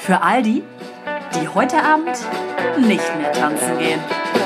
Für all die, die heute Abend nicht mehr tanzen gehen.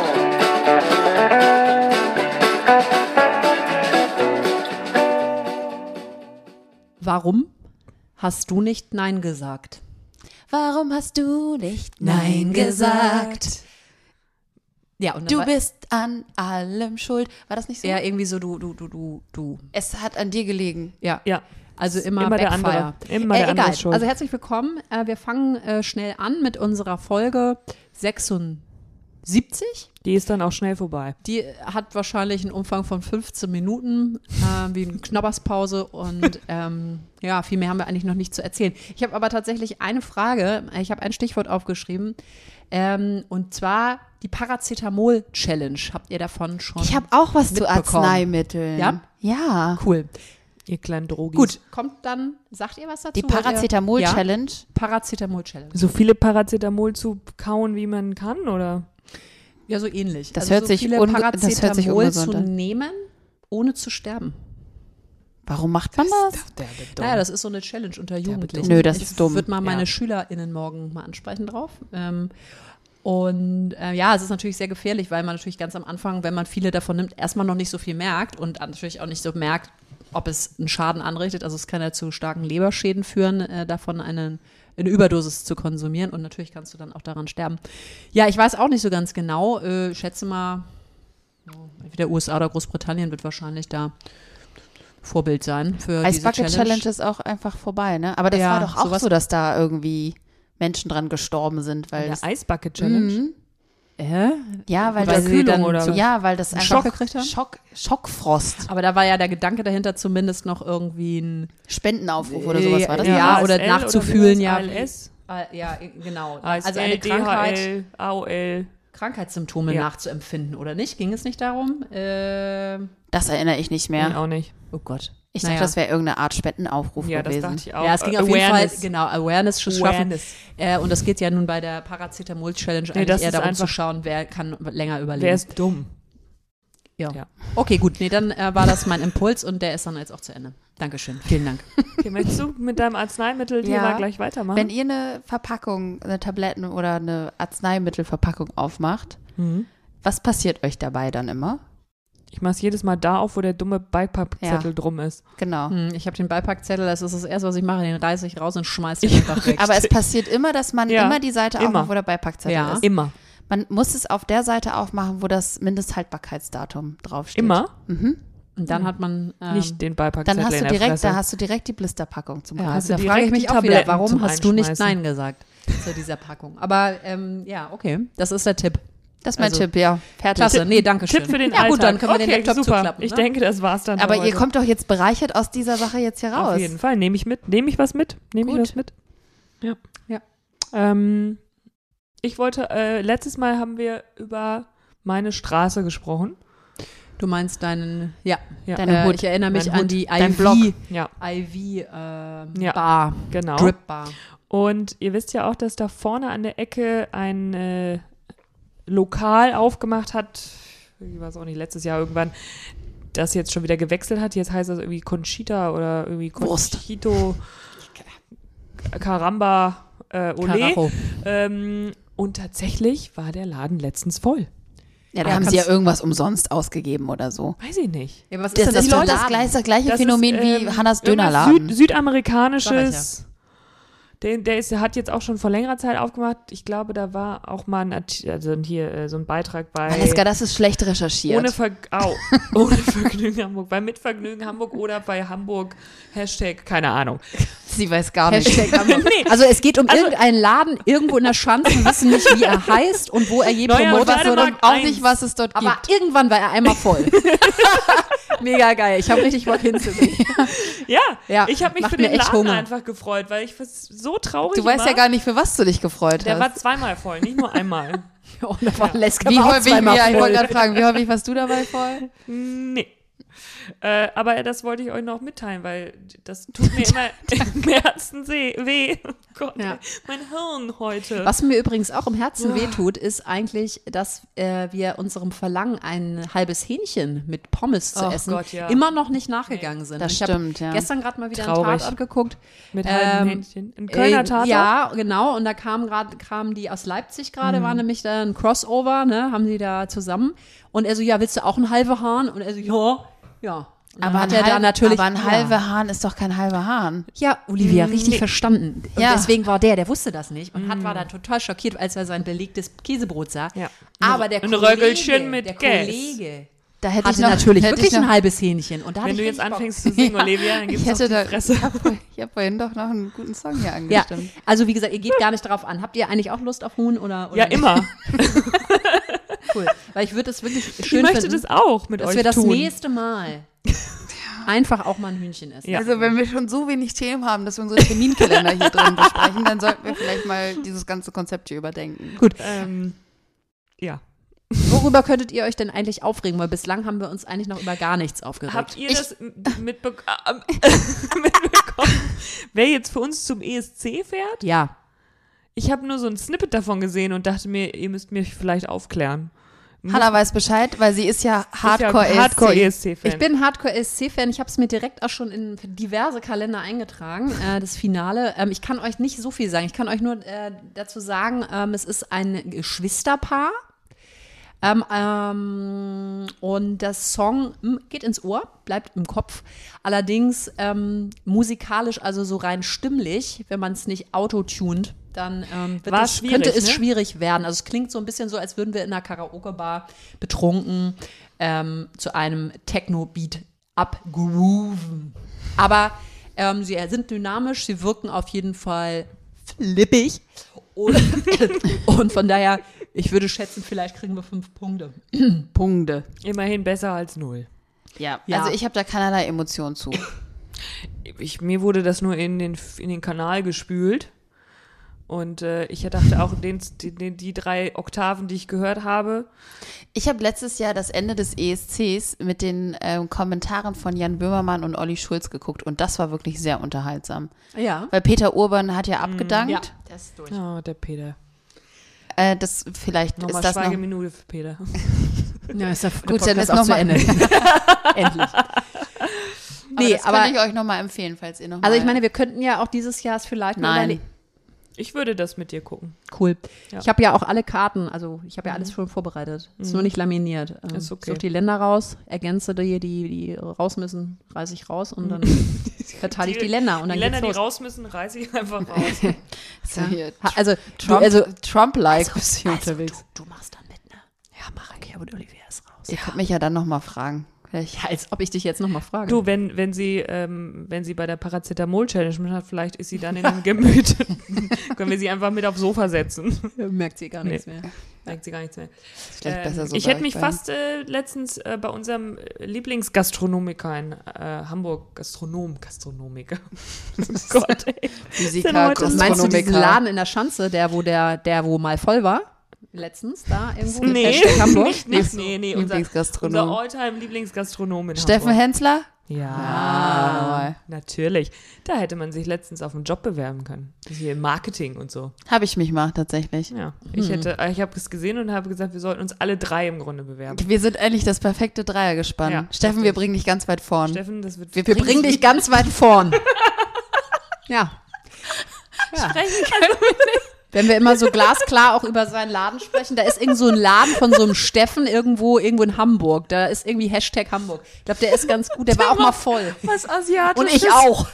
Warum hast du nicht Nein gesagt? Warum hast du nicht Nein gesagt? Ja, und Du bist an allem schuld. War das nicht so? ja irgendwie so du. Es hat an dir gelegen. Ja. Ja. Also immer der Backfire. andere. Immer der andere Egal. ist schuld. Also herzlich willkommen. Wir fangen schnell an mit unserer Folge 76. Die ist dann auch schnell vorbei. Die hat wahrscheinlich einen Umfang von 15 Minuten, wie eine Knabberspause und ja, viel mehr haben wir eigentlich noch nicht zu erzählen. Ich habe aber tatsächlich eine Frage, ich habe ein Stichwort aufgeschrieben und zwar die Paracetamol-Challenge. Habt ihr davon schon Ich habe auch was zu mitbekommen? Arzneimitteln. Ja? Ja. Cool. Ihr kleinen Drogis. Gut, kommt dann, sagt ihr was dazu? Die Paracetamol-Challenge. Ja? Paracetamol-Challenge. So viele Paracetamol zu kauen, wie man kann, oder? Ja, so ähnlich. Das also hört so sich viele das hört sich Paracetamol ungesund zu an. nehmen, ohne zu sterben. Warum macht man das? Naja, das ist so eine Challenge unter Jugendlichen. Nö, das ist dumm. Ich würde mal meine Ja. SchülerInnen morgen mal ansprechen drauf. Ja, es ist natürlich sehr gefährlich, weil man natürlich ganz am Anfang, wenn man viele davon nimmt, erstmal noch nicht so viel merkt und natürlich auch nicht so merkt, ob es einen Schaden anrichtet. Also es kann ja zu starken Leberschäden führen, davon eine Überdosis zu konsumieren und natürlich kannst du dann auch daran sterben. Ja, ich weiß auch nicht so ganz genau. Schätze mal, entweder USA oder Großbritannien wird wahrscheinlich da Vorbild sein für Ice diese Bucket Challenge ist auch einfach vorbei, ne? Aber das Ja, war doch auch sowas- so, dass da irgendwie Menschen dran gestorben sind, weil das, Der Ice Bucket Challenge. ja, weil Weil das sie dann oder zu- was? ja, weil das Einen einfach Schock gekriegt haben? Schockfrost, Aber da war ja der Gedanke dahinter zumindest noch irgendwie ein Spendenaufruf oder sowas war das. Ja, ne? oder ASL nachzufühlen, wie ja. heißt das? ALS, Ja, genau. ASL, Also eine Krankheit, DHL, AOL. Krankheitssymptome Ja. nachzuempfinden, oder nicht? Ging es nicht darum? Das erinnere ich nicht mehr. Nee, auch nicht. Oh Gott. Ich dachte, das wäre irgendeine Art Spendenaufruf Ja, das gewesen. dachte ich auch. Ja, es ging auf jeden Fall, Awareness. genau, Awareness zu schaffen. Awareness. Und das geht ja nun bei der Paracetamol-Challenge Nee, eigentlich das eher ist darum zu einfach- schauen, wer kann länger überleben. Wer ist dumm? ja. ja. Okay, gut. Nee, dann war das mein Impuls und der ist dann jetzt auch zu Ende. Dankeschön. Vielen Dank. Okay, möchtest du mit deinem Arzneimittel-Thema Ja. gleich weitermachen? Wenn ihr eine Verpackung, eine Tabletten- oder eine Arzneimittelverpackung aufmacht, was passiert euch dabei dann immer? Ich mache es jedes Mal da auf, wo der dumme Beipackzettel drum ist. Genau. Ich habe den Beipackzettel, das ist das Erste, was ich mache, den reiße ich raus und schmeiße den einfach weg. Aber es passiert immer, dass man Ja, immer die Seite immer. aufmacht, wo der Beipackzettel Ja. ist. Immer. Man muss es auf der Seite aufmachen, wo das Mindesthaltbarkeitsdatum draufsteht. Immer. Und dann hat man Nicht den Dann Beipackzettel hast in du der direkt, Fresse. da hast du direkt die Blisterpackung zum ja, Greifen. da direkt frage ich mich die auch wieder, Tabletten warum zum hast du nicht Einschmeißen. Nein gesagt zu dieser Packung? Aber ja, okay, das ist der Tipp. Das ist mein also- Tipp, ja. Fertig. Klasse, nee, danke schön. Tipp für den Ja Alltag. gut, dann können wir den Okay, Laptop super. zuklappen. Ich ne? denke, das war's dann. Aber für ihr heute. kommt doch jetzt bereichert aus dieser Sache jetzt hier raus. Auf jeden Fall. Nehme ich mit. Nehme ich was mit? Nehme ich Gut. was mit? Ja. Ja. Ich wollte, letztes Mal haben wir über meine Straße gesprochen. Du meinst deinen, ja, Ja. Deine Hut. ich erinnere mich Mein an Hut. die Dein Blog. Ja, Ja. Bar, genau. Drip Bar. Und ihr wisst ja auch, dass da vorne an der Ecke ein Lokal aufgemacht hat, ich weiß auch nicht, letztes Jahr irgendwann, das jetzt schon wieder gewechselt hat. Jetzt heißt das irgendwie Conchita oder irgendwie Wurst. Conchito Caramba Ole. Carajo. Und tatsächlich war der Laden letztens voll. Ja, da Ja, haben sie ja kannst- irgendwas umsonst ausgegeben oder so. Weiß ich nicht. Ja, was Das ist für ein das Laden? gleiche Das Phänomen ist, wie Hannas irgendwas Dönerladen. Südamerikanisches. Hat jetzt auch schon vor längerer Zeit aufgemacht. Ich glaube, da war auch mal so ein Beitrag bei Valeska, das ist schlecht recherchiert. ohne Vergnügen Hamburg, bei Mitvergnügen Hamburg oder bei Hamburg Hashtag, keine Ahnung. Sie weiß gar nicht. Hashtag Hamburg. Also es geht um irgendeinen Laden irgendwo in der Schanze, wir wissen nicht, wie er heißt und wo er je Neuer promotet wurde. Weidemarkt Auch 1. nicht, was es dort Aber gibt. irgendwann war er einmal voll. Mega geil, ich habe richtig Bock hinzugehen. Ja, Ja, ich habe mich macht für mir den echt Laden Hunger. einfach gefreut, weil ich so traurig Du weißt war. ja gar nicht, für was du dich gefreut Der war hast. zweimal voll, nicht nur einmal. Und da war Leska Wie war auch häufig, zweimal ich wollte voll. gerade fragen, wie häufig warst du dabei voll? Nee. Aber das wollte ich euch noch mitteilen, weil das tut mir immer im Herzen weh. Oh Gott, Ja. mein Hirn heute. Was mir übrigens auch im Herzen wehtut, ist eigentlich, dass wir unserem Verlangen, ein halbes Hähnchen mit Pommes zu Oh essen, Gott, ja. immer noch nicht nachgegangen sind. Das Und ich stimmt, ja. habe gestern gerade mal wieder Traurig. einen Tatort geguckt. Mit halbem Hähnchen. Ein Kölner Tatort? Ja, genau. Und da kamen die aus Leipzig gerade, war nämlich da ein Crossover, ne, haben die da zusammen. Und er so, ja, willst du auch einen halben Hahn? Und er so, ja. Und dann hat er da natürlich, aber ein halber Hahn ist doch kein halber Hahn. ja, Olivia, richtig verstanden. Und Ja. deswegen war der wusste das nicht und war dann total schockiert, als er sein belegtes Käsebrot sah. Ja. Aber der Ein Kollege, Röggelchen mit der Käse. Kollege Da hätte hatte ich noch, natürlich hätte wirklich ich noch, ein halbes Hähnchen. Und da hatte Wenn du ich jetzt richtig Bock. anfängst zu singen, Olivia, dann ich gibt's hätte auf da, die Fresse. ich hab vorhin doch noch einen guten Song hier Ja, angestimmt. also wie gesagt, ihr geht gar nicht darauf an. Habt ihr eigentlich auch Lust auf Huhn oder Ja, nicht? immer. Cool. Weil ich würde es wirklich Ich schön möchte finden, das auch mit dass euch wir das tun. nächste Mal einfach auch mal ein Hühnchen essen. Ja. Also wenn wir schon so wenig Themen haben, dass wir unsere Terminkalender hier drin besprechen, dann sollten wir vielleicht mal dieses ganze Konzept hier überdenken. Gut. Ja. Worüber könntet ihr euch denn eigentlich aufregen? Weil bislang haben wir uns eigentlich noch über gar nichts aufgeregt. Habt ihr das mitbekommen, wer jetzt für uns zum ESC fährt? Ja. Ich habe nur so ein Snippet davon gesehen und dachte mir, ihr müsst mich vielleicht aufklären. Hannah weiß Bescheid, weil sie ist ja Hardcore-ESC. Hardcore-ESC-Fan. Ich bin Hardcore-ESC-Fan. Ich habe es mir direkt auch schon in diverse Kalender eingetragen, das Finale. Ich kann euch nicht so viel sagen. Ich kann euch nur dazu sagen, es ist ein Geschwisterpaar. Und das Song geht ins Ohr, bleibt im Kopf. Allerdings musikalisch, also so rein stimmlich, wenn man es nicht autotunt, dann könnte es schwierig werden. Also es klingt so ein bisschen so, als würden wir in einer Karaoke-Bar betrunken zu einem Techno-Beat abgrooven. Aber sie sind dynamisch, sie wirken auf jeden Fall flippig. Und von daher, ich würde schätzen, vielleicht kriegen wir 5 Punkte. Punkte. Immerhin besser als 0. Ja, Ja. also ich habe da keinerlei Emotion zu. Mir wurde das nur in den Kanal gespült. Und ich dachte auch, die 3 Oktaven, die ich gehört habe. Ich habe letztes Jahr das Ende des ESCs mit den Kommentaren von Jan Böhmermann und Olli Schulz geguckt und das war wirklich sehr unterhaltsam. Ja. Weil Peter Urban hat ja abgedankt. Ja, das ist durch. Oh, der Peter. Das vielleicht Nochmal ist das noch. Schweigeminute für Peter. Ja, ist der Gut, dann Podcast ist auch noch zu mal- Ende. Endlich. Nee, das aber kann ich euch nochmal empfehlen, falls ihr noch also mal ich meine, wir könnten ja auch dieses Jahr es vielleicht mal Nein. überlegen. Ich würde das mit dir gucken. Cool. Ja. Ich habe ja auch alle Karten, also ich habe ja alles schon vorbereitet. Ist nur nicht laminiert. Ist okay. Such die Länder raus, ergänze die raus müssen, reiße ich raus und dann verteile ich die Länder. Und dann Die Länder, die geht's los. raus müssen, reiße ich einfach raus. So hier, Also, Trump-like bist du hier also unterwegs. du machst dann mit, ne? Ja, mache ich. Ja, und Olivia ist raus. Ihr könnt mich ja dann nochmal fragen. Vielleicht. Ja, als ob ich dich jetzt nochmal frage. Du, wenn sie bei der Paracetamol-Challenge mit hat, vielleicht ist sie dann in dem Gemüt. Können wir sie einfach mit aufs Sofa setzen. merkt sie gar nichts mehr. Merkt sie gar nichts mehr. Vielleicht besser so Ich bei hätte euch mich beiden. fast letztens bei unserem Lieblingsgastronomiker in Hamburg, Gastronomiker. Oh Gott, ey. Physiker, Denn heute- Meinst du diesen Gastronomiker. Laden in der Schanze, der wo mal voll war? Letztens, da irgendwo? mit Nee, Hashtag Hamburg? nee, unser Lieblingsgastronom. Alltime-Lieblingsgastronom in Steffen Hamburg. Hensler? Ja, natürlich. Da hätte man sich letztens auf einen Job bewerben können. Hier im Marketing und so. Habe ich mich mal tatsächlich. Ja, ich habe es gesehen und habe gesagt, wir sollten uns alle 3 im Grunde bewerben. Wir sind endlich das perfekte Dreiergespann. Ja, Steffen, wir richtig. bringen dich ganz weit vorn. Steffen, das wird Wir bringen dich ganz weit vorn. Ja. Wenn wir immer so glasklar auch über seinen Laden sprechen, da ist irgend so ein Laden von so einem Steffen irgendwo in Hamburg. Da ist irgendwie Hashtag Hamburg. Ich glaube, der ist ganz gut. Der war auch mal voll. was Asiatisches. Und ich auch.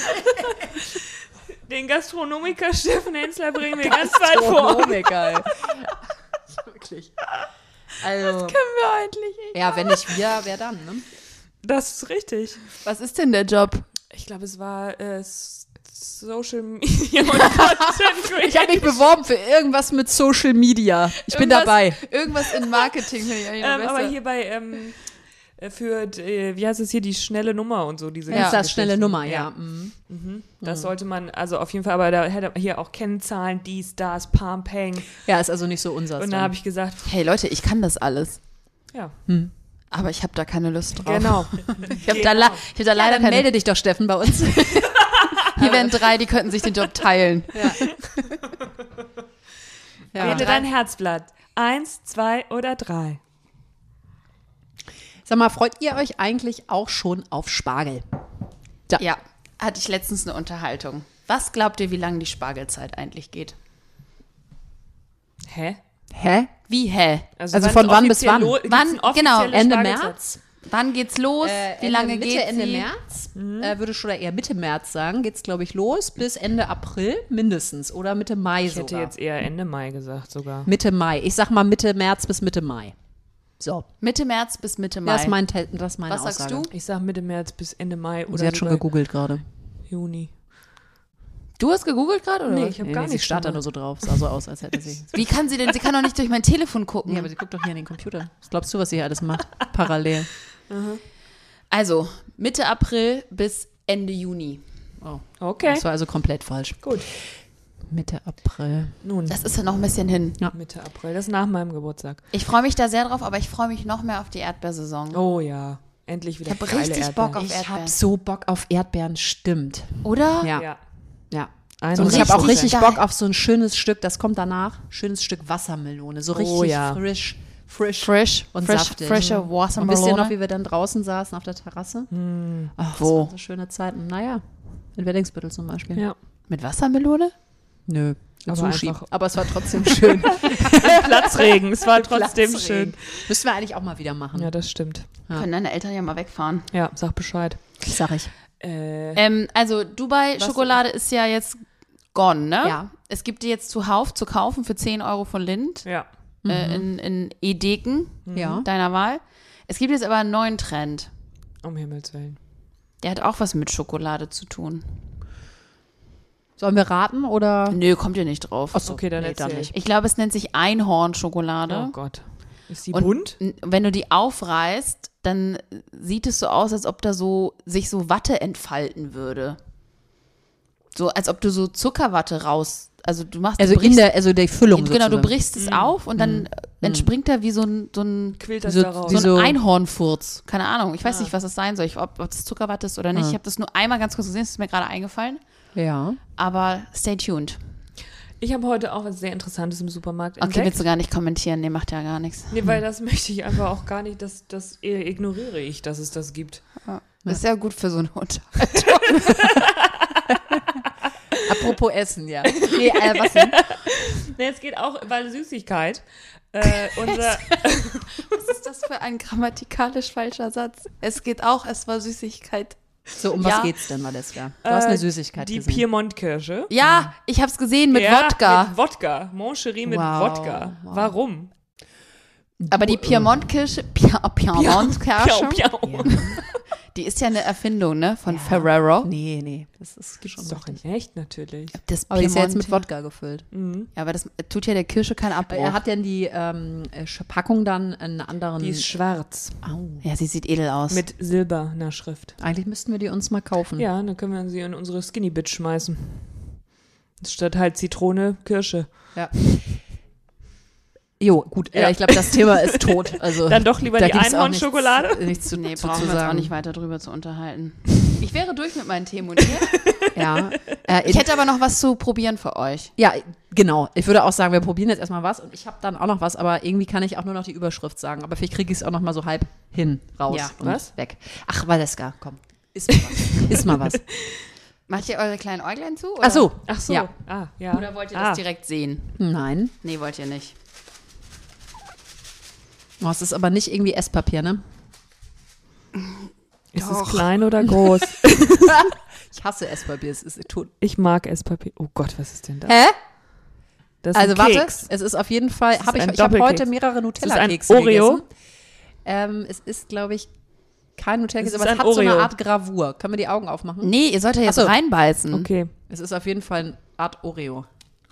Den Gastronomiker Steffen Hensler bringen wir ganz weit vor. Geil. Wirklich. Also, Können wir eigentlich nicht. ja, wenn nicht wir, wer dann, ne? Das ist richtig. Was ist denn der Job? Ich glaube, es war Social Media und Content Ich habe mich beworben für irgendwas mit Social Media. Ich bin Irgendwas- dabei. Irgendwas in Marketing. finde ich eigentlich noch aber besser. hier bei für, wie heißt es hier, die schnelle Nummer und so, diese Ja, ganzen das schnelle Geschichten. Nummer, ja. Das sollte man, also auf jeden Fall, aber da hätte hier auch Kennzahlen, dies, das, Pam, Peng. Ja, ist also nicht so unser. Und da habe ich gesagt, Hey Leute, ich kann das alles. ja, Aber ich habe da keine Lust drauf. Genau. Ich habe da leider Dann keine. melde dich doch, Steffen, bei uns. Hier wären 3, die könnten sich den Job teilen. Wähle dein Herzblatt. 1, 2 oder 3. Sag mal, freut ihr euch eigentlich auch schon auf Spargel? Ja, hatte ich letztens eine Unterhaltung. Was glaubt ihr, wie lange die Spargelzeit eigentlich geht? Hä? Hä? Wie, hä? Also von wann bis wann? Wann, genau, Ende März? Wann geht's los? Wie lange Mitte, geht's? Ende März, würde ich schon eher Mitte März sagen, geht's glaube ich los, bis Ende April mindestens oder Mitte Mai Ich hätte sogar. jetzt eher Ende Mai gesagt sogar. Mitte Mai. Ich sag mal Mitte März bis Mitte Mai. So, Mitte März bis Mitte Mai. das ist, das ist meine Was Aussage. sagst du? Ich sag Mitte März bis Ende Mai oder Sie hat schon sogar gegoogelt gerade. Juni. Du hast gegoogelt gerade, oder? Nee, was? ich habe Nee, gar nee, sie nicht starrt da nur so drauf. Sah so aus, als hätte sie. Wie kann sie denn? Sie kann doch nicht durch mein Telefon gucken. Nee, aber sie guckt doch hier in den Computer. Was glaubst du, was sie hier alles macht? Parallel. Also, Mitte April bis Ende Juni. Oh. Okay. Das war also komplett falsch. Gut. Mitte April. Nun, Das ist ja noch ein bisschen hin. Mitte April. Das ist nach meinem Geburtstag. Ich freue mich da sehr drauf, aber ich freue mich noch mehr auf die Erdbeersaison. Oh ja. Endlich wieder Ich hab geile richtig Erdbeeren. Bock auf Ich Erdbeeren. habe so Bock auf Erdbeeren, stimmt. Oder? Ja. Ja. Ja. Und Und ich habe auch richtig richtig geil. Bock auf so ein schönes Stück, das kommt danach, schönes Stück Wassermelone. So richtig Oh ja. frisch Frisch und frisch, saftig. frische Und wisst ihr noch, Wassermelone. wie wir dann draußen saßen auf der Terrasse? Ach, Wo? Das waren so schöne Zeiten. Naja, in Weddingsbüttel zum Beispiel. Ja. Mit Wassermelone? Nö, mit Aber Sushi. einfach- Aber es war trotzdem schön. Platzregen. Es war trotzdem Platzregen. schön. Müssen wir eigentlich auch mal wieder machen. Ja, das stimmt. Ja. Können deine Eltern ja mal wegfahren. Ja, sag Bescheid. Sag ich. Also Dubai-Schokolade ist ja jetzt gone, ne? Ja. Es gibt die jetzt zuhauf zu kaufen für 10 Euro von Lindt Ja. in Edeken Ja. deiner Wahl. Es gibt jetzt aber einen neuen Trend. Um Himmels Willen. Der hat auch was mit Schokolade zu tun. Sollen wir raten oder? Nö, kommt ihr nicht drauf. Ach so, Okay, dann nee, erzähl. dann nicht. Ich glaube, es nennt sich Einhornschokolade. Oh Gott. Ist die Und bunt? wenn du die aufreißt, dann sieht es so aus, als ob da sich so Watte entfalten würde. So, als ob du so Zuckerwatte also du machst, Also du brichst, also die Füllung genau, du sozusagen. brichst es auf und dann entspringt da wie so ein Quillt das so- da raus? wie so ein so- Einhornfurz. Keine Ahnung. Ich weiß nicht, was das sein soll. Ob das Zuckerwatte ist oder nicht. Ich habe das nur einmal ganz kurz gesehen. Das ist mir gerade eingefallen. Ja. Aber stay tuned. Ich habe heute auch was sehr Interessantes im Supermarkt Okay, entdeckt. willst du gar nicht kommentieren? Nee, macht ja gar nichts. Nee, weil das möchte ich einfach auch gar nicht, das ignoriere ich, dass es das gibt. Ist ja gut für so eine Unterhaltung. Apropos Essen, ja. Nee, was denn? Nee, es geht auch, weil Süßigkeit. Unser, Was ist das für ein grammatikalisch falscher Satz? Es war Süßigkeit. So, um Ja. was geht's denn, Valeska? Du hast eine Süßigkeit die gesehen. Piemont-Kirsche. Ja, ich habe es gesehen mit Ja, Wodka. Mit Wodka. Moncherie mit Wow. Wodka. Warum? Aber die Piemont-Kirsche, Piemont-Kirsche, Piau. die ist ja eine Erfindung, ne, von Ferrero. Nee, das ist Gibt's schon doch richtig. in echt, natürlich. Das Aber die ist ja jetzt Piemont- mit Wodka gefüllt. Ja, aber das tut ja der Kirsche keinen Abbruch. Er hat denn die Packung dann einen anderen. Die ist schwarz. Au. Ja, sie sieht edel aus. Mit silberner Schrift. Eigentlich müssten wir die uns mal kaufen. Ja, dann können wir sie in unsere Skinny Bitch schmeißen. Statt halt Zitrone, Kirsche. Ja. Jo, gut, Ja. ich glaube, das Thema ist tot. Also, Dann doch lieber da die gibt's auch Einhornschokolade? Nichts zu, Nee, zu brauchen wir uns auch sagen. nicht weiter drüber zu unterhalten. Ich wäre durch mit meinen Themen und ihr? Ja, Ich hätte aber noch was zu probieren für euch. ja, genau. Ich würde auch sagen, wir probieren jetzt erstmal was und ich habe dann auch noch was, aber irgendwie kann ich auch nur noch die Überschrift sagen. Aber vielleicht kriege ich es auch noch mal so halb hin, raus Ja. und Was? weg. Ach, Valeska, komm. Iss mal was. Iss mal was. Macht ihr eure kleinen Äuglein zu? Oder? Ach so. Ach so. Ja. Ah, ja. Oder wollt ihr das direkt sehen? Nein. Nee, wollt ihr nicht. Oh, es ist aber nicht irgendwie Esspapier, ne? Ist es klein oder groß? Ich hasse Esspapier. Es ist tot. Ich mag Esspapier. Oh Gott, was ist denn das? Hä? Das ist Also ein warte, Keks. es ist auf jeden Fall, ist ich habe ein heute Doppelkeks. mehrere ein Nutella-Kekse Oreo? gegessen. Es ist, glaube ich, kein Nutella-Keks, Es ist aber es ein hat so eine Oreo. Art Gravur. Können wir die Augen aufmachen? Nee, ihr sollt ja jetzt Ach so. reinbeißen. Okay. Es ist auf jeden Fall eine Art Oreo.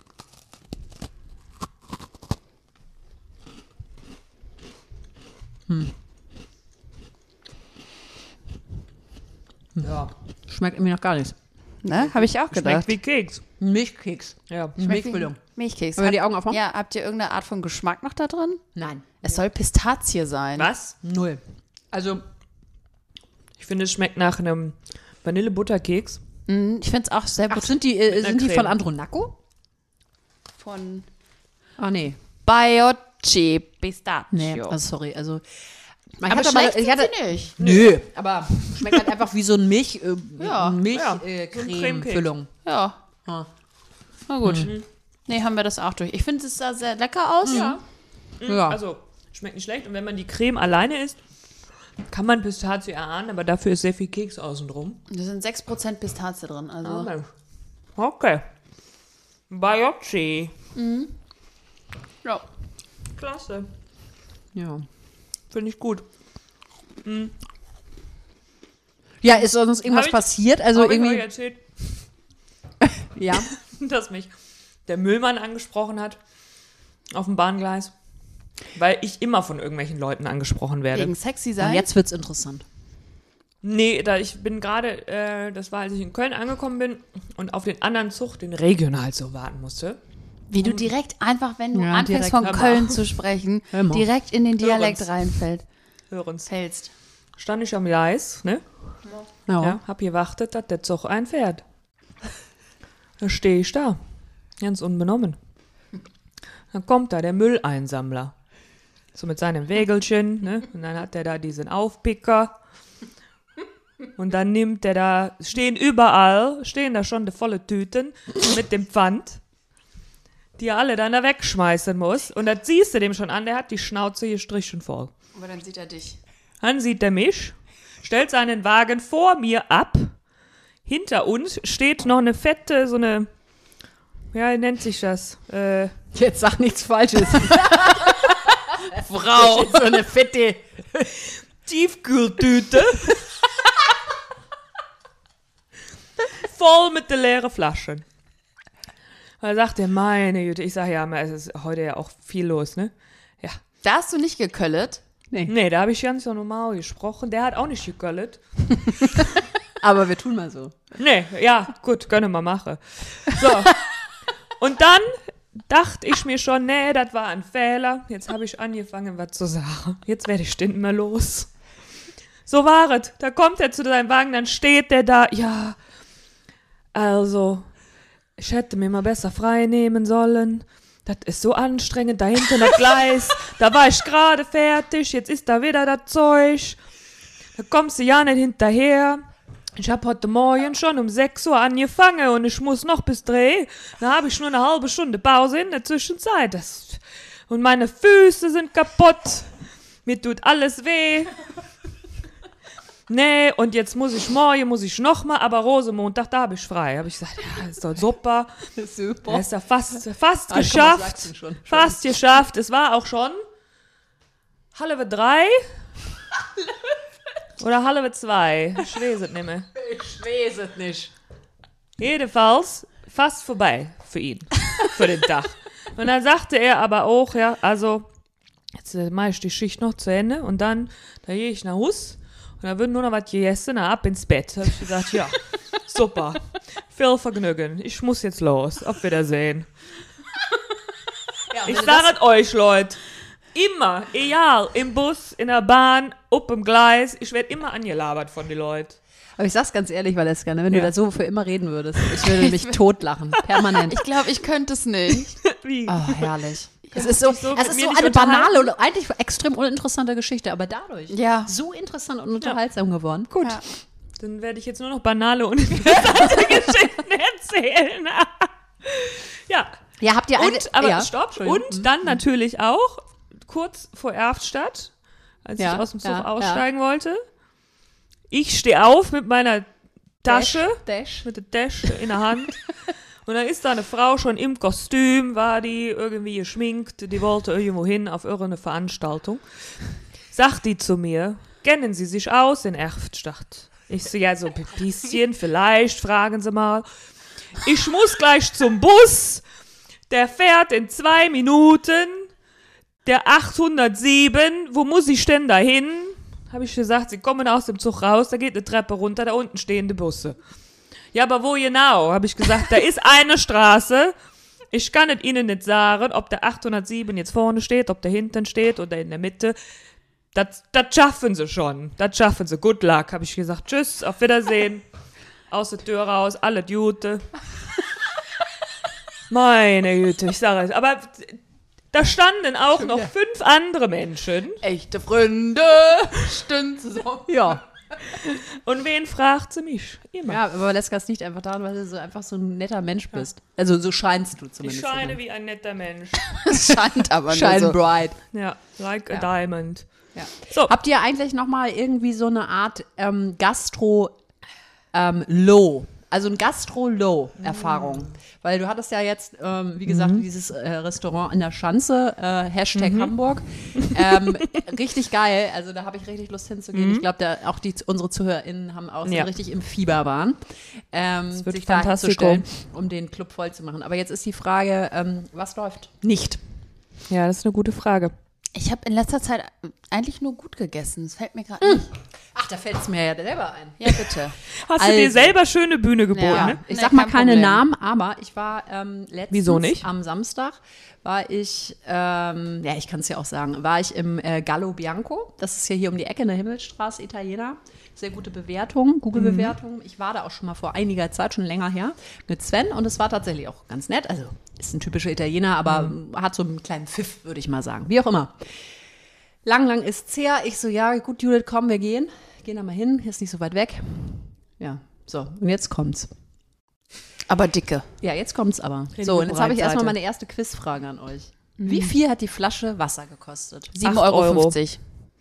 Ja. Schmeckt irgendwie noch gar nichts. Ne? Habe ich auch Schmeckt gedacht. wie Keks. Milchkeks. Ja. Milchfüllung. Milchkeks. Wollen wir die Augen aufmachen? Ja, habt ihr irgendeine Art von Geschmack noch da drin? Nein. Es soll Pistazie sein. Was? Null. Also, Ich finde, es schmeckt nach einem Vanille-Butterkeks. Ich finde es auch sehr gut. sind die Creme. von Andronaco? Von Ah, nee. Baiocchi Pistachio. Nee, also sorry. Also, man aber hatte schlecht ich sind hatte, sie nicht. Nö, aber schmeckt halt einfach wie so ein Ja. Milchcreme-Füllung. Ja, Ah. na gut. Nee, haben wir das auch durch. Ich finde, es sah sehr lecker aus. Ja. Also, schmeckt nicht schlecht. Und wenn man die Creme alleine isst, kann man Pistazie erahnen, aber dafür ist sehr viel Keks außen drum. Da sind 6% Pistazie drin. Also. Mensch. Okay. Baiocchi. Ja. Klasse. Ja. Finde ich gut. Ja, ist sonst irgendwas Hab ich- passiert? Also Hab ich euch irgendwie. erzählt, Ja. dass mich der Müllmann angesprochen hat auf dem Bahngleis, weil ich immer von irgendwelchen Leuten angesprochen werde. Wegen sexy Und sein. jetzt wird's interessant. Nee, ich bin gerade, das war, als ich in Köln angekommen bin und auf den anderen Zug, den Regionalzug, warten musste. Wie du direkt einfach, wenn du Ja, anfängst direkt. von Hör mal Köln auf. zu sprechen, Hör mal. direkt in den Dialekt uns. reinfällst. Hören's. Stand ich am Gleis, ne? Ja. Ja, hab gewartet, dass der Zug einfährt. Da stehe ich da, ganz unbenommen. Dann kommt da der Mülleinsammler. So mit seinem Wägelchen, ne? Und dann hat der da diesen Aufpicker. Und dann nimmt der da, stehen da schon die volle Tüten mit dem Pfand, die er alle dann da wegschmeißen muss. Und das siehst du dem schon an, der hat die Schnauze gestrichen voll. Aber dann sieht er dich. Dann sieht er mich, stellt seinen Wagen vor mir ab. Hinter uns steht noch eine fette, so eine, ja, wie nennt sich das? Jetzt sag nichts Falsches. Frau. So eine fette. Tiefkühltüte. Voll mit den leeren Flaschen. Da sagt er, meine Güte, ich sage ja, es ist heute ja auch viel los, ne? Ja. Da hast du nicht geköllet. Nee, da habe ich ganz so normal gesprochen. Der hat auch nicht gegöllet. Aber wir tun mal so. Nee, ja, gut, können wir machen. So. Und dann dachte ich mir schon, nee, das war ein Fehler. Jetzt habe ich angefangen, was zu sagen. Jetzt werde ich nicht mehr los. So war es. Da kommt er zu seinem Wagen, dann steht der da. Ja, also, ich hätte mir mal besser frei nehmen sollen. Das ist so anstrengend, da hinten das Gleis. Da war ich gerade fertig, jetzt ist da wieder das Zeug. Da kommst du ja nicht hinterher. Ich habe heute Morgen schon um 6 Uhr angefangen und ich muss noch bis 3. Da habe ich nur eine halbe Stunde Pause in der Zwischenzeit. Und meine Füße sind kaputt. Mir tut alles weh. Nee, und jetzt muss ich nochmal, aber Rosenmontag, da habe ich frei. Habe ich gesagt, ja, ist doch super. Super. Ist ja fast Ah, geschafft. komm, sag's schon. Fast geschafft. Es war auch schon 2:30. Oder 2:30. Ich weiß es nicht mehr. Ich weiß es nicht. Jedenfalls fast vorbei für ihn, für den Tag. Und dann sagte er aber auch, ja, also, jetzt mache ich die Schicht noch zu Ende und dann, da gehe ich nach Hus und da wird nur noch was gegessen, dann ab ins Bett. Da habe ich gesagt, ja, super, viel Vergnügen, ich muss jetzt los, auf Wiedersehen. Ja, Ich sage es euch, Leute, immer, egal, im Bus, in der Bahn, auf dem Gleis, ich werde immer angelabert von den Leuten. Aber ich sag's ganz ehrlich, Valeska, ne, wenn Ja. du da so für immer reden würdest, ich würde mich totlachen. Permanent. Ich glaube, ich könnte es nicht. Wie? Oh, herrlich. Es ist so, mich so es mit ist mir so nicht eine unterhalten. banale und eigentlich extrem uninteressante Geschichte, aber dadurch Ja. so interessant und unterhaltsam geworden. Gut. Ja. Dann werde ich jetzt nur noch banale und interessante Geschichten erzählen. Ja. Ja, habt ihr eine... Und, aber ja. stopp. Entschuldigung. Und dann natürlich auch, kurz vor Erftstadt, als Ja, ich aus dem Zug ja, aussteigen wollte, ich stehe auf mit meiner Tasche, Dash. mit der Tasche in der Hand. Und dann ist da eine Frau schon im Kostüm, war die irgendwie geschminkt, die wollte irgendwo hin auf irgendeine Veranstaltung. Sagt die zu mir, kennen Sie sich aus in Erftstadt? Ich so, ja, so ein bisschen, vielleicht, fragen Sie mal. Ich muss gleich zum Bus, der fährt in 2 Minuten, der 807, wo muss ich denn da hin? Habe ich gesagt, Sie kommen aus dem Zug raus, da geht eine Treppe runter, da unten stehen die Busse. Ja, aber wo genau? Habe ich gesagt, da ist eine Straße. Ich kann es Ihnen nicht sagen, ob der 807 jetzt vorne steht, ob der hinten steht oder in der Mitte. Das schaffen sie schon. Das schaffen sie. Good luck, habe ich gesagt. Tschüss, auf Wiedersehen. Aus der Tür raus, alle Jute. Meine Güte, ich sage es. Aber da standen auch noch 5 andere Menschen. Echte Freunde stehen zusammen. Ja. Und wen fragt sie mich? Immer. Ja, aber Valeska ist nicht einfach daran, weil du so einfach so ein netter Mensch bist. Also so scheinst du Ich zumindest. scheine wie ein netter Mensch. Es scheint aber Shine nur so. bright. Ja, like a Ja. diamond. Ja. So. Habt ihr eigentlich noch mal irgendwie so eine Art Gastro-Low, also ein Gastro-Low-Erfahrung? Weil du hattest ja jetzt, wie gesagt, dieses Restaurant in der Schanze, Hashtag Hamburg. Richtig geil, also da habe ich richtig Lust hinzugehen. Ich glaube, auch unsere ZuhörerInnen haben auch so Ja. richtig im Fieber waren, wird sich da fantastisch. hinzustellen, um den Club voll zu machen. Aber jetzt ist die Frage, was läuft? Nicht. Ja, das ist eine gute Frage. Ich habe in letzter Zeit eigentlich nur gut gegessen. Das fällt mir gerade nicht. Ach, da fällt es mir ja selber ein. Ja, bitte. Hast du dir Also- selber schöne Bühne geboten, Ja. ne? Ich Nee, sag mal kein keine Problem. Namen, aber ich war letztens Wieso nicht? am Samstag war ich, ja, ich kann es ja auch sagen, war ich im Gallo Bianco. Das ist ja hier um die Ecke in der Himmelstraße, Italiener. Sehr gute Bewertung, Google-Bewertung. Ich war da auch schon mal vor einiger Zeit, schon länger her, mit Sven und es war tatsächlich auch ganz nett. Also ist ein typischer Italiener, aber hat so einen kleinen Pfiff, würde ich mal sagen. Wie auch immer. Lang ist's her. Ich so, ja, gut, Judith, komm, wir gehen. Gehen da mal hin, ist nicht so weit weg. Ja, so, und jetzt kommt's. Aber dicke. Ja, jetzt kommt's aber. Reden So, wir und jetzt habe ich erstmal Breitseite. meine erste Quizfrage an euch. Wie viel hat die Flasche Wasser gekostet? 7,50 €.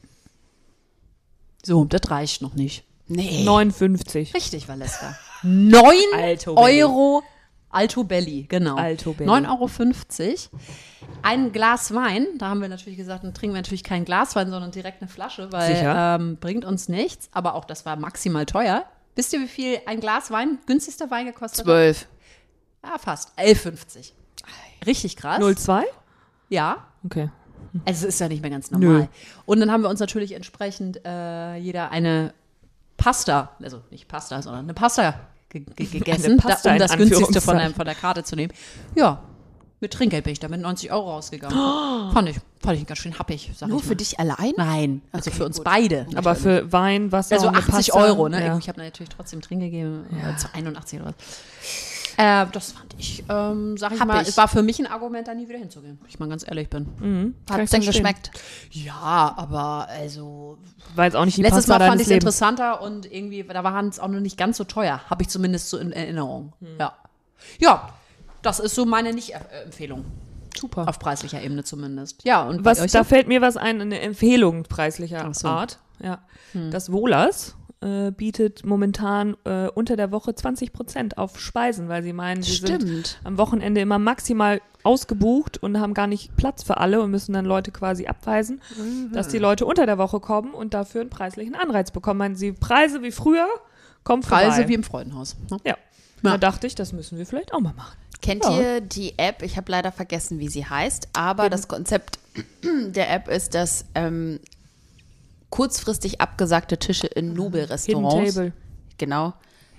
So, das reicht noch nicht. Nee. 59. Richtig, Valeska. 9 Alto Belli. Euro Alto Belli, genau. Alto Belli. 9,50 €. Ein Glas Wein, da haben wir natürlich gesagt, dann trinken wir natürlich kein Glas Wein, sondern direkt eine Flasche, Sicher. weil bringt uns nichts. Aber auch das war maximal teuer. Wisst ihr, wie viel ein Glas Wein, günstigster Wein gekostet hat? 12. Ja, fast. 11,50 €. Richtig krass. 02? Ja. Okay. Also es ist ja nicht mehr ganz normal. Und dann haben wir uns natürlich entsprechend jeder eine Pasta, also nicht Pasta, sondern eine Pasta gegessen, Pasta um in das günstigste Anführungszeichen. von der Karte zu nehmen. Ja, mit Trinkgeld bin ich da mit 90 € rausgegangen. Fand ich ganz schön happig, sag Nur ich für mal. dich allein? Nein, also Okay, für uns gut. beide. Aber für Wein, Wasser Also und eine 80 Pasta, €, ne? Ja. Ich habe natürlich trotzdem Trinkgeld gegeben, 81 oder was. Das fand ich, sag ich Hab mal, ich. es war für mich ein Argument, da nie wieder hinzugehen, wenn ich mal ganz ehrlich bin. Kann Hat ich es denn verstehen. geschmeckt? Ja, aber also War jetzt auch nicht die letztes Pasta Mal fand deines ich es Lebens. interessanter und irgendwie, da waren es auch noch nicht ganz so teuer. Habe ich zumindest so in Erinnerung. Ja. Ja, das ist so meine Nicht-Empfehlung. Super. Auf preislicher Ebene zumindest. Ja, und bei Was, euch da so? fällt mir was ein, eine Empfehlung preislicher Ach so. Art. Ja. Das Wohlers bietet momentan unter der Woche 20% auf Speisen, weil sie meinen, sie sind Stimmt. am Wochenende immer maximal ausgebucht und haben gar nicht Platz für alle und müssen dann Leute quasi abweisen, dass die Leute unter der Woche kommen und dafür einen preislichen Anreiz bekommen. Meinen sie Preise wie früher, kommt vorbei. Preise wie im Freudenhaus. Ne? Ja. Da dachte ich, das müssen wir vielleicht auch mal machen. Kennt Ja. ihr die App? Ich habe leider vergessen, wie sie heißt, aber das Konzept der App ist, dass kurzfristig abgesagte Tische in Hidden Nobel-Restaurants, Table. genau,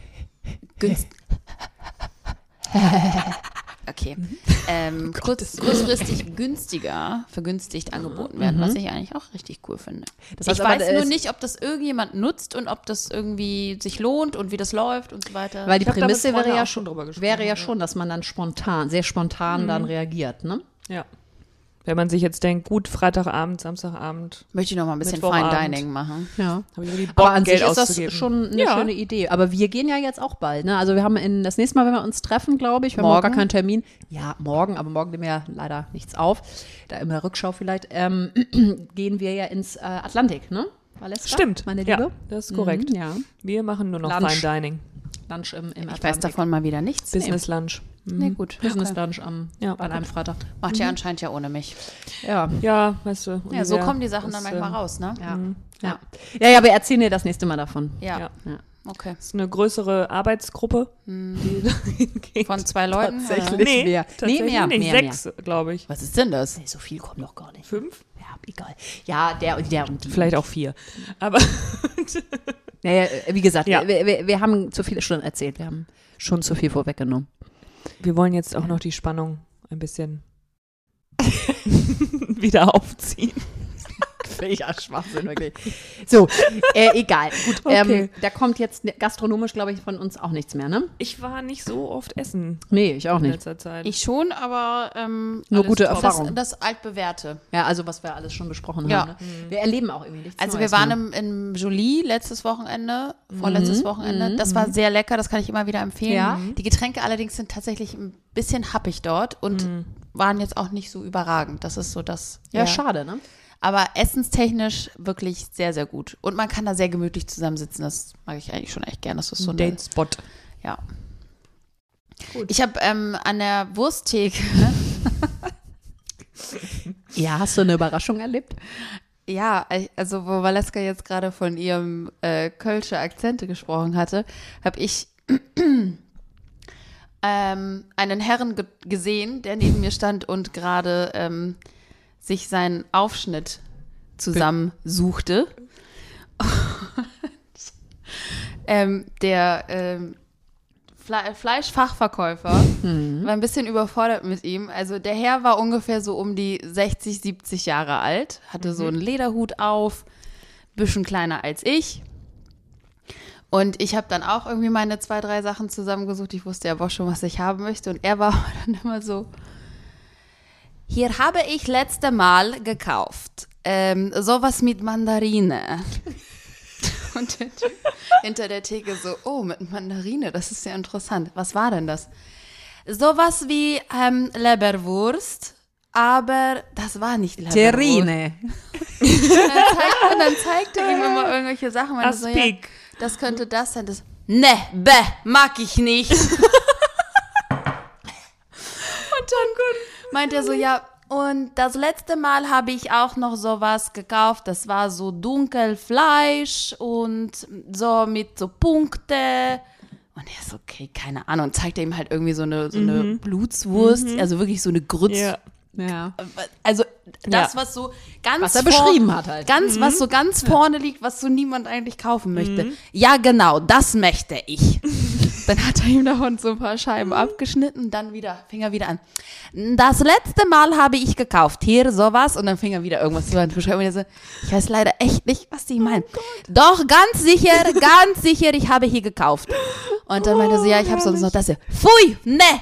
okay, kurzfristig günstiger, vergünstigt angeboten werden, was ich eigentlich auch richtig cool finde. Das heißt Ich aber, weiß nur es- nicht, ob das irgendjemand nutzt und ob das irgendwie sich lohnt und wie das läuft und so weiter. Weil die Ich hab da mit Prämisse wäre Freunden ja auch schon drüber gesprochen, wäre ja ja. schon, dass man dann sehr spontan dann reagiert, ne? Ja. Wenn man sich jetzt denkt, gut, Freitagabend, Samstagabend, Möchte ich noch mal ein bisschen Fine Mittwochabend. Dining machen. Ja. habe ich über die Bock, Aber an Geld sich ist das auszugeben. schon eine Ja. schöne Idee. Aber wir gehen ja jetzt auch bald. Ne? Also wir haben das nächste Mal, wenn wir uns treffen, glaube ich, wir haben noch Morgen? gar keinen Termin. Ja, morgen, aber morgen nehmen wir ja leider nichts auf. Da in der Rückschau vielleicht. Gehen wir ja ins Atlantik, ne? Valeska, Stimmt, meine Liebe. ja, das ist korrekt. Mhm, ja, Wir machen nur noch Lunch. Fine Dining. Lunch im Atlantik. Ich weiß davon mal wieder nichts. Business Lunch. Nee, gut. Business Okay. Lunch Ja. an einem Freitag. Macht ihr anscheinend ja ohne mich. Ja. Ja, weißt du. Ja, so Olivia, kommen die Sachen dann das, manchmal raus, ne? Ja. Ja. Ja, wir erzählen dir das nächste Mal davon. Ja. Ja. Ja. Okay. Das ist eine größere Arbeitsgruppe, die dahin geht. Von 2 Leuten? Tatsächlich. Oder? Nee, mehr. tatsächlich Nee, mehr, nicht. mehr, 6, glaube ich. Was ist denn das? Nee, so viel kommen doch gar nicht. 5? Ja, egal. Ja, der und die. Vielleicht auch 4. Aber Naja, wie gesagt, Ja. wir haben zu viele Stunden erzählt. Wir haben schon zu viel vorweggenommen. wir wollen jetzt auch noch die Spannung ein bisschen wieder aufziehen. Völliger Schwachsinn, wirklich. So, egal. Gut, Okay. da kommt jetzt gastronomisch, glaube ich, von uns auch nichts mehr, ne? Ich war nicht so oft essen Nee, ich auch in nicht. letzter Zeit. Ich schon, aber Nur alles gute top. Erfahrung. Das Altbewährte. Ja, also was wir alles schon besprochen Ja. haben. Ne? Wir erleben auch irgendwie nichts Also Neues wir waren mehr. im Jolie letztes Wochenende, vorletztes Wochenende. Das war sehr lecker, das kann ich immer wieder empfehlen. Ja. Die Getränke allerdings sind tatsächlich ein bisschen happig dort und waren jetzt auch nicht so überragend. Das ist so das. Ja, schade, ne? Aber essenstechnisch wirklich sehr, sehr gut. Und man kann da sehr gemütlich zusammensitzen. Das mag ich eigentlich schon echt gern. Das ist so eine, Date-Spot. ja. Ich habe an der Wursttheke, Ja, hast du eine Überraschung erlebt? ja, also wo Valeska jetzt gerade von ihrem Kölsche Akzente gesprochen hatte, habe ich einen Herrn gesehen, der neben mir stand und gerade sich seinen Aufschnitt zusammensuchte. Der Fleischfachverkäufer war ein bisschen überfordert mit ihm. Also der Herr war ungefähr so um die 60, 70 Jahre alt, hatte so einen Lederhut auf, bisschen kleiner als ich. Und ich habe dann auch irgendwie meine 2, 3 Sachen zusammengesucht. Ich wusste ja aber auch schon, was ich haben möchte. Und er war dann immer so, hier habe ich letzte Mal gekauft. Sowas mit Mandarine. Und der Typ hinter der Theke so, oh, mit Mandarine, das ist ja interessant. Was war denn das? Sowas wie Leberwurst, aber das war nicht Leberwurst. Terrine. Und dann zeigte er ihm immer irgendwelche Sachen. Meinte so, ja, Aspik. das könnte das sein. Das, ne, mag ich nicht. Und dann meint er so, ja, und das letzte Mal habe ich auch noch sowas gekauft. Das war so Dunkelfleisch und so mit so Punkte. Und er ist okay, keine Ahnung. Und zeigt er ihm halt irgendwie so eine Blutswurst, also wirklich so eine Grütz. Ja. Ja. Also das, Ja. was so ganz Was er beschrieben hat halt. Ganz, was so ganz vorne liegt, was so niemand eigentlich kaufen möchte. Ja, genau, das möchte ich. Dann hat er ihm davon so ein paar Scheiben abgeschnitten, dann fing er wieder an. Das letzte Mal habe ich gekauft, hier sowas, und dann fing er wieder irgendwas zu beschreiben. Und er so, ich weiß leider echt nicht, was die meinen. Doch, ganz sicher, ich habe hier gekauft. Und dann meinte er so, ja, ich habe sonst noch das hier. Pfui,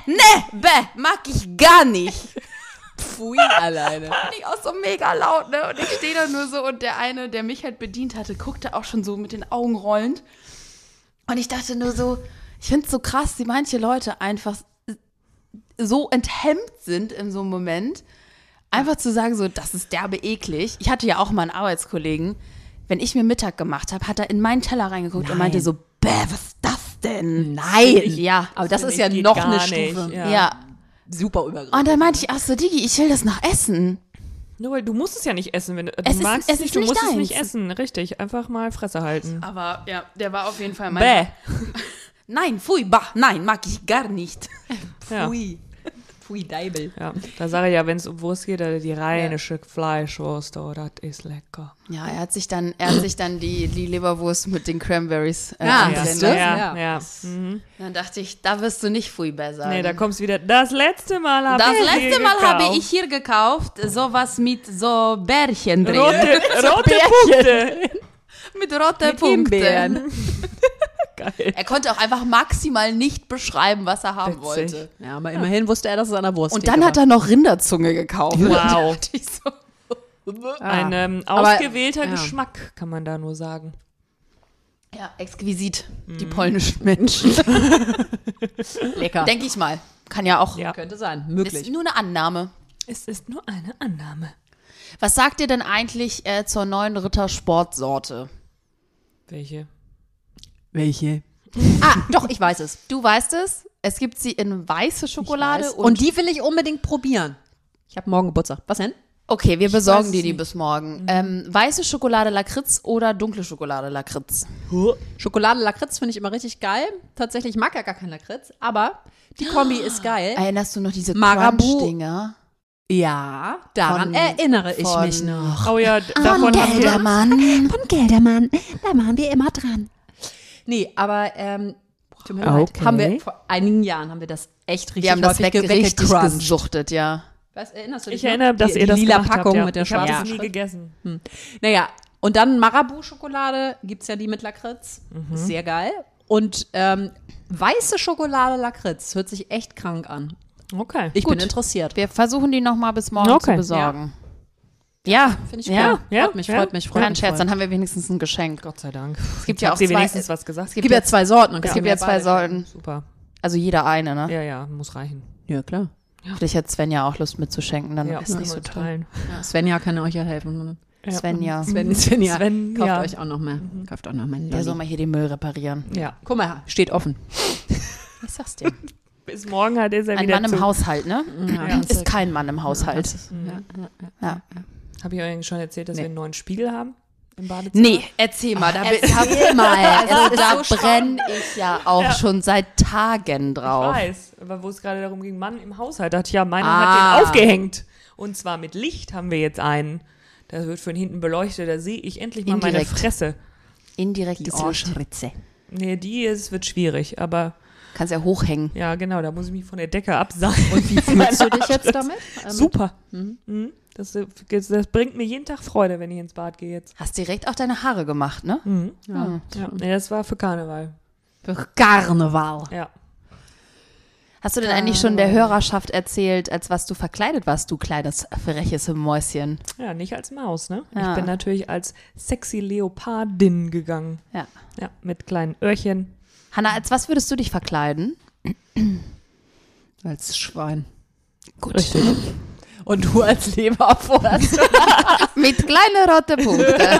mag ich gar nicht. Pfui alleine. Fand ich auch so mega laut, ne? Und ich stehe da nur so und der eine, der mich halt bedient hatte, guckte auch schon so mit den Augen rollend. Und ich dachte nur so, ich finde es so krass, wie manche Leute einfach so enthemmt sind in so einem Moment, einfach zu sagen so, das ist derbe eklig. Ich hatte ja auch mal einen Arbeitskollegen, wenn ich mir Mittag gemacht habe, hat er in meinen Teller reingeguckt und meinte so, was ist das denn? Nein. Ja. Aber das ist Finde ja ich, geht noch gar eine nicht, Stufe. Ja. Super übergriffig. Und dann meinte ich, ach so, Digi, ich will das noch essen. Nur weil du musst es ja nicht essen, wenn du Es ist- magst es es nicht, ist du nicht musst es deins. nicht essen. Richtig, einfach mal Fresse halten. Aber ja, der war auf jeden Fall Bäh. Nein, pfui, nein, mag ich gar nicht. Ja. Pfui. Pfui Deibel. Ja, da sage ich ja, wenn es um Wurst geht, die rheinische Fleischwurst, oh, das ist lecker. Ja, er hat sich dann die Leberwurst mit den Cranberries Ja, angeblendet. siehst du? Ja. Ja. Mhm. Dann dachte ich, da wirst du nicht Pfui bei sagen. Nee, da kommst wieder, das letzte Mal habe das ich hier letzte Mal habe gekauft. ich hier gekauft, sowas mit so Bärchen drin. Rote Punkte. Mit roten Mit Punkten. Himbeeren. Geil. Er konnte auch einfach maximal nicht beschreiben, was er haben Witzig. wollte. Ja, aber immerhin wusste er, dass es an der Wurst Und dann hat er noch Rinderzunge gekauft. Wow. Da dachte ich so, Ein Aber- ausgewählter ja. Geschmack, kann man da nur sagen. ja, exquisit, die polnischen Menschen. lecker. Denke ich mal. Kann ja auch. Ja. Könnte sein, Ist möglich. nur eine Annahme. Es ist nur eine Annahme. Was sagt ihr denn eigentlich zur neuen Ritter-Sportsorte? Welche? Welche? Doch, ich weiß es. Du weißt es, es gibt sie in weiße Schokolade Und die will ich unbedingt probieren. Ich habe morgen Geburtstag. Was denn? okay, wir besorgen weiß dir es die nicht. bis morgen. Weiße Schokolade Lakritz oder dunkle Schokolade Lakritz? Schokolade Lakritz finde ich immer richtig geil. Tatsächlich, ich mag ja gar keinen Lakritz, aber die Kombi ist geil. Erinnerst du noch diese Marabu. Crunch-Dinger? Ja, daran Von- erinnere ich von- mich noch. Oh ja, davon haben wir... Von Geldermann, da waren wir immer dran. Nee, aber tut mir leid, Okay. haben wir vor einigen Jahren haben wir das echt richtig Wir haben das häufig richtig weggecrunched. gesuchtet, ja. Erinnerst du dich Ich erinnere, dass ihr das lila gemacht Packung habt, ja. mit der Ich habe schwarzen das nie Schrift. gegessen. Naja, und dann Marabu-Schokolade, gibt es ja die mit Lakritz. Sehr geil. Und weiße Schokolade Lakritz hört sich echt krank an. Okay. Ich bin interessiert. Wir versuchen die nochmal bis morgen Okay. zu besorgen. Ja, Finde ich ja. cool. Ja, Freut mich, ja. freut mich. Kein Scherz, dann haben wir wenigstens ein Geschenk. Gott sei Dank. Es gibt ja auch Habt ihr zwei, wenigstens was gesagt? Es gibt ja 2 Sorten. es gibt ja 2 Sorten. Super. Also jeder eine, ne? Ja, muss reichen. Ja, klar. Vielleicht hat Sven ja auch Lust mitzuschenken, dann Ja, ist nicht so mit toll. teilen. Svenja kann euch ja helfen. Ja. Svenja. Svenja, Sven, kauft ja. euch auch noch mehr. Kauft auch noch mehr. Der soll mal hier den Müll reparieren. Ja. Guck mal, steht offen. Ich sag's dir. Bis morgen hat er Ein wieder Mann im Haushalt, ne? Ja, Ist kein Mann im Haushalt. Ja. Habe ich euch schon erzählt, dass wir einen neuen Spiegel haben im Badezimmer? Nee, erzähl mal. Erzähl mal. Also, da brenne ich ja auch schon seit Tagen Ich drauf. weiß, aber wo es gerade darum ging, Mann im Haushalt, dachte ich, ja, meiner hat den aufgehängt. Und zwar mit Licht haben wir jetzt einen. Da wird von hinten beleuchtet, da sehe ich endlich mal meine Indirekt. Fresse. Indirektes Licht. Ohrschritze. Nee, wird schwierig, aber Kannst ja hochhängen. ja, genau, da muss ich mich von der Decke abseilen. Und wie fühlst du dich jetzt damit? Super. Mhm. Das bringt mir jeden Tag Freude, wenn ich ins Bad gehe jetzt. Hast direkt auch deine Haare gemacht, ne? Ja. Ja. Nee, das war für Karneval. Für Karneval. Ja. Hast du denn eigentlich schon der Hörerschaft erzählt, als was du verkleidet warst, du kleines, freches Mäuschen? Ja, nicht als Maus, ne? Ja. Ich bin natürlich als sexy Leopardin gegangen. Ja. Ja, mit kleinen Öhrchen. Hanna, als was würdest du dich verkleiden? Als Schwein. Gut. Richtig. Und du als Leberwurst. Mit kleinen roten Punkten.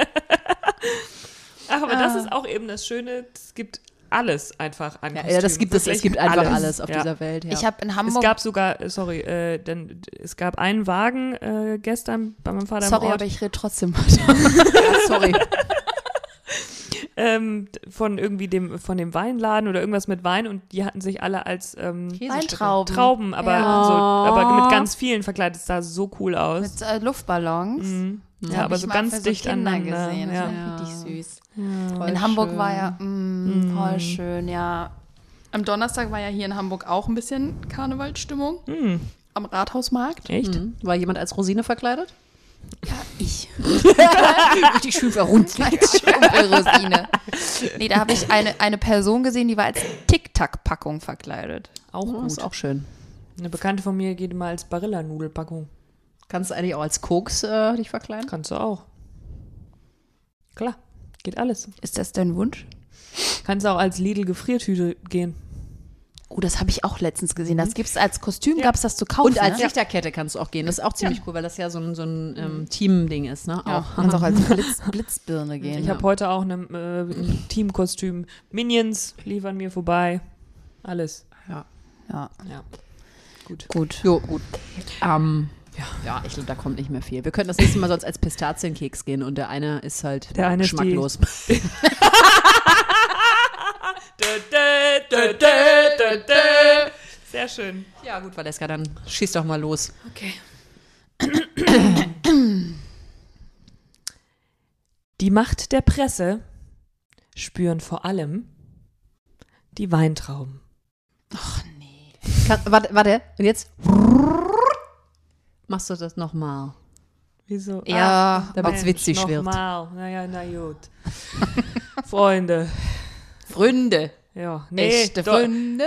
Ach, aber das ist auch eben das Schöne, es gibt alles einfach an Ja, Kostümen. das gibt es. Es Wirklich gibt einfach alles auf Ja. dieser Welt. Ja. Ich habe in Es Hamburg, gab sogar, es gab einen Wagen gestern bei meinem Vater sorry, im aber Ort, ich rede trotzdem weiter. Ja, sorry. von irgendwie von dem Weinladen oder irgendwas mit Wein und die hatten sich alle als Weintrauben. Trauben, aber Ja. aber mit ganz vielen verkleidet. Es sah so cool aus. Mit Luftballons. Ja, Hab aber ich so mal ganz für dicht Kinder aneinander. gesehen. Das Ja. war richtig süß. Voll In Hamburg schön. war ja voll schön, ja. Am Donnerstag war ja hier in Hamburg auch ein bisschen Karnevalsstimmung. Am Rathausmarkt. Echt? War jemand als Rosine verkleidet? Ich. Richtig schön verrunzelt. Als Schrumpelrosine. Nee, da habe ich eine Person gesehen, die war als Tic-Tac-Packung verkleidet. Auch Oh, gut. ist auch schön. Eine Bekannte von mir geht immer als Barilla-Nudelpackung. Kannst du eigentlich auch als Koks dich verkleiden? Kannst du auch. Klar, geht alles. Ist das dein Wunsch? Kannst auch als Lidl-Gefriertüte gehen. Oh, das habe ich auch letztens gesehen. Das gibt's als Kostüm, gab es das zu kaufen. Und als ne? Lichterkette kannst du auch gehen. Das ist auch ziemlich cool, weil das ja so ein Team-Ding ist. Ne? Ja, Auch. kannst auch als Blitzbirne gehen. Ich habe heute auch ein Teamkostüm. Minions liefern mir vorbei. Alles. ja. Ja. Gut. Jo, gut. Ja, ich glaube, da kommt nicht mehr viel. Wir könnten das nächste Mal sonst als Pistazienkeks gehen und der eine ist halt Der eine ist geschmacklos. Sehr schön. Ja, gut, Valeska, dann schieß doch mal los. Okay. Die Macht der Presse spüren vor allem die Weintrauben. Warte, und jetzt machst du das nochmal. Wieso? Ja, damit es witzig wird. Nochmal. Naja, na gut. Freunde. Freunde. Ja, nee, Echte doch. Freunde.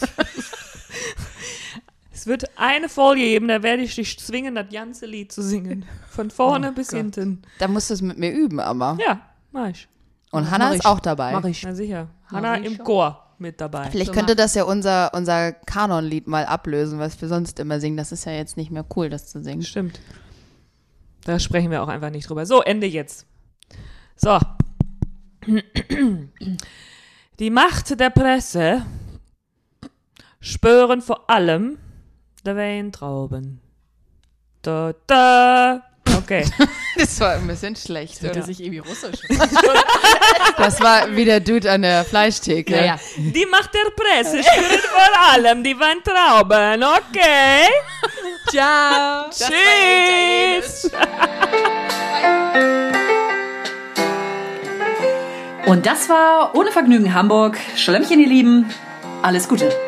Es wird eine Folge geben, da werde ich dich zwingen, das ganze Lied zu singen. Von vorne bis hinten. Da musst du es mit mir üben, aber. Ja, mach ich. Und Hanna mach ist ich. auch dabei. Mach ich. Na sicher. Hanna im Chor mit dabei. Vielleicht So könnte das ja unser Kanonlied mal ablösen, was wir sonst immer singen. Das ist ja jetzt nicht mehr cool, das zu singen. Stimmt. Da sprechen wir auch einfach nicht drüber. So, Ende jetzt. So. Die Macht der Presse spüren vor allem die Weintrauben. Da, da. Okay. Das war ein bisschen schlecht, oder? sich irgendwie russisch. Das war wie der Dude an der Fleischtheke. Ja, ja. Die Macht der Presse spüren vor allem die Weintrauben. Okay. Ciao. Tschüss. Und das war Ohne Vergnügen Hamburg. Schlemmchen, ihr Lieben. Alles Gute.